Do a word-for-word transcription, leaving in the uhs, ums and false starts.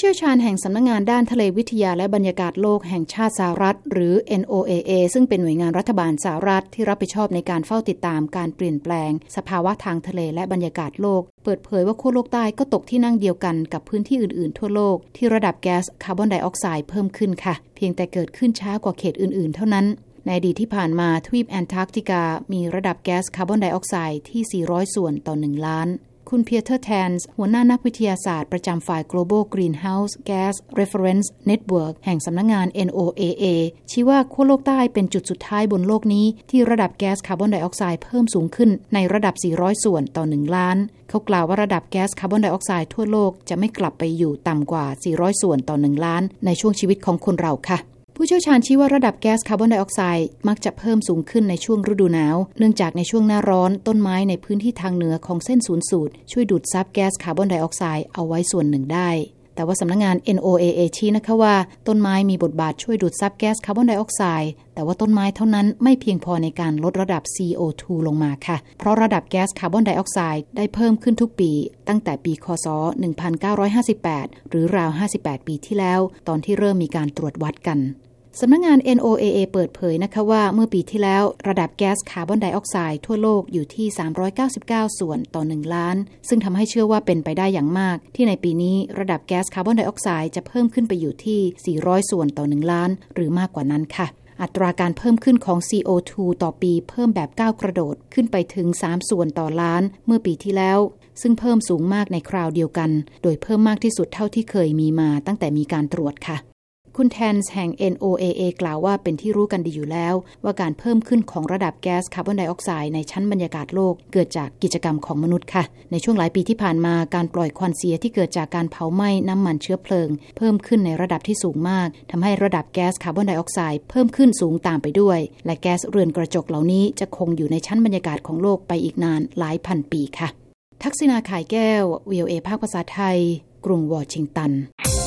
ชี่ยวชาญแห่งสำนักงานด้านทะเลวิทยาและบรรยากาศโลกแห่งชาติสหรัฐหรือ เอ็น โอ เอ เอ ซึ่งเป็นหน่วยงานรัฐบาลสหรัฐที่รับผิดชอบในการเฝ้าติดตามการเปลี่ยนแปลงสภาวะทางทะเลและบรรยากาศโลกเปิดเผยว่าขั้วโลกใต้ก็ตกที่นั่งเดียวกันกับพื้นที่อื่นๆทั่วโลกที่ระดับแก๊สคาร์บอนไดออกไซด์เพิ่มขึ้นค่ะเพียงแต่เกิดขึ้นช้ากว่าเขตอื่นๆเท่านั้นในอดีตที่ผ่านมาทวีปแอนตาร์กติกามีระดับแก๊สคาร์บอนไดออกไซด์ที่สี่ร้อยส่วนต่อหนึ่งล้านคุณเพียเตอร์แทนส์หัวหน้านักวิทยาศาสตร์ประจำฝ่าย Global Greenhouse Gas Reference Network แห่งสำนักงาน เอ็น โอ เอ เอ ชี้ว่าขั้วโลกใต้เป็นจุดสุดท้ายบนโลกนี้ที่ระดับแก๊สคาร์บอนไดออกไซด์เพิ่มสูงขึ้นในระดับสี่ร้อยส่วนต่อหนึ่งล้านเขากล่าวว่าระดับแก๊สคาร์บอนไดออกไซด์ทั่วโลกจะไม่กลับไปอยู่ต่ำกว่าสี่ร้อยส่วนต่อหนึ่งล้านในช่วงชีวิตของคนเราค่ะผู้เชี่ยวชาญชี้ว่าระดับแก๊สคาร์บอนไดออกไซด์มักจะเพิ่มสูงขึ้นในช่วงฤดูหนาวเนื่องจากในช่วงหน้าร้อนต้นไม้ในพื้นที่ทางเหนือของเส้นศูนย์สูตรช่วยดูดซับแก๊สคาร์บอนไดออกไซด์เอาไว้ส่วนหนึ่งได้แต่ว่าสำนักงาน เอ็น โอ เอ เอ ชี้นะคะว่าต้นไม้มีบทบาทช่วยดูดซับแก๊สคาร์บอนไดออกไซด์แต่ว่าต้นไม้เท่านั้นไม่เพียงพอในการลดระดับ ซี โอ ทู ลงมาค่ะเพราะระดับแก๊สคาร์บอนไดออกไซด์ได้เพิ่มขึ้นทุกปีตั้งแต่ปีค.ศ. หนึ่งพันเก้าร้อยห้าสิบแปดหรือราวห้าสิบแปดปีที่แล้วตอนที่เริ่มมีการตรวจวัดกันสำนักงาน เอ็น โอ เอ เอ เปิดเผยนะคะว่าเมื่อปีที่แล้วระดับแก๊สคาร์บอนไดออกไซด์ทั่วโลกอยู่ที่สามร้อยเก้าสิบเก้าส่วนต่อหนึ่งล้านซึ่งทำให้เชื่อว่าเป็นไปได้อย่างมากที่ในปีนี้ระดับแก๊สคาร์บอนไดออกไซด์จะเพิ่มขึ้นไปอยู่ที่สี่ร้อยส่วนต่อหนึ่งล้านหรือมากกว่านั้นค่ะอัตราการเพิ่มขึ้นของ ซี โอ ทู ต่อปีเพิ่มแบบก้าวกระโดดขึ้นไปถึงสามส่วนต่อล้านเมื่อปีที่แล้วซึ่งเพิ่มสูงมากในคราวเดียวกันโดยเพิ่มมากที่สุดเท่าที่เคยมีมาตั้งแต่มีการตรวจค่ะคุณแทนส์แห่ง เอ็น โอ เอ เอ กล่าวว่าเป็นที่รู้กันดีอยู่แล้วว่าการเพิ่มขึ้นของระดับแก๊สคาร์บอนไดออกไซด์ในชั้นบรรยากาศโลกเกิดจากกิจกรรมของมนุษย์ค่ะในช่วงหลายปีที่ผ่านมาการปล่อยควันเสียที่เกิดจากการเผาไหม้น้ำมันเชื้อเพลิงเพิ่มขึ้นในระดับที่สูงมากทำให้ระดับแก๊สคาร์บอนไดออกไซด์เพิ่มขึ้นสูงตามไปด้วยและแก๊สเรือนกระจกเหล่านี้จะคงอยู่ในชั้นบรรยากาศของโลกไปอีกนานหลายพันปีค่ะทักษิณา ข่ายแก้ว วี โอ เอ ภาคภาษาไทยกรุงวอชิงตัน